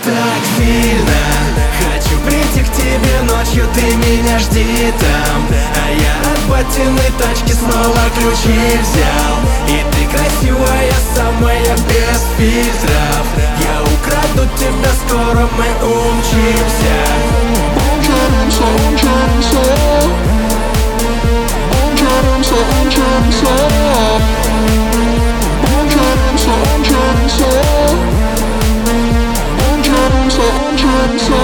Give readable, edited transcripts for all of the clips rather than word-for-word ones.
Так сильно хочу прийти к тебе ночью, ты меня жди там. А я от батиной тачки снова ключи взял. И ты красивая, самая без фильтров. Я украду тебя, скоро мы умчимся. Умчимся, умчимся. Умчимся, умчимся. Умчимся, умчимся. Умчимся, умчимся.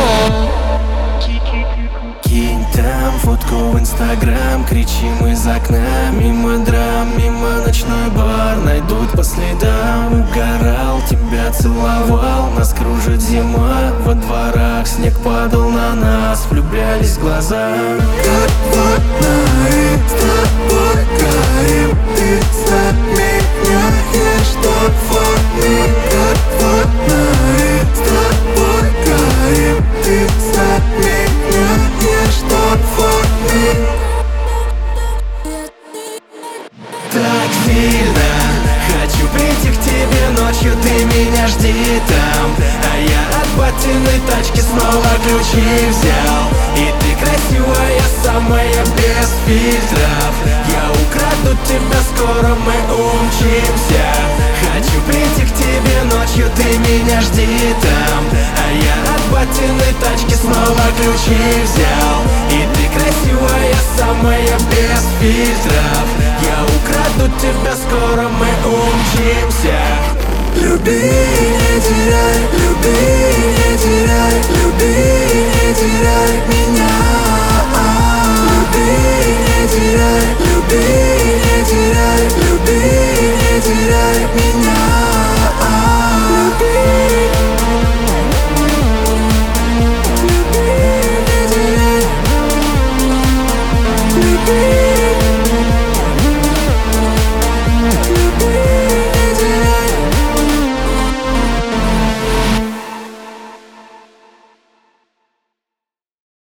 Кинь там фотку в Инстаграм, кричим из окна. Мимо драм, мимо ночной бар, найдут по следам. Угорал, тебя целовал, нас кружит зима. Во дворах снег падал на нас, влюблялись в глаза. Как водная, с тобой горим. Ты заменяешь тот форме. Как водная, с тобой горим. Ты заменяешь тот форме. Так сильно хочу прийти к тебе ночью, ты меня жди там. А я от батиной тачки снова ключи взял. И ты красивая, самая без фильтров. Я украду тебя, скоро мы умчимся. Хочу прийти к тебе ночью, ты меня жди там. А я от батиной тачки снова ключи взял. И ты красивая, самая без фильтров. Я украду тебя, скоро мы умчимся. Люби, не теряй, люби, не теряй, люби, не теряй меня. Люби, не теряй, люби, не теряй, люби, не теряй меня.